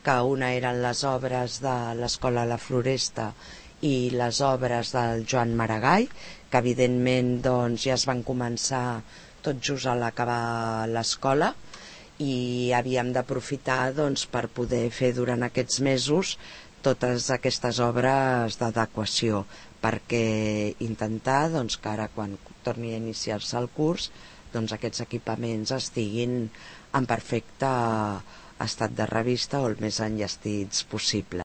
que una eren les obres de l'Escola La Floresta i les obres del Joan Maragall, que evidentment doncs, ja es van començar tot just a l'acabar l'escola, i havíem d'aprofitar doncs, per poder fer durant aquests mesos totes aquestes obres d'adequació, perquè intentar doncs, que ara quan torni a iniciar-se el curs doncs, aquests equipaments estiguin en perfecte estat de revista o el més enllestits possible.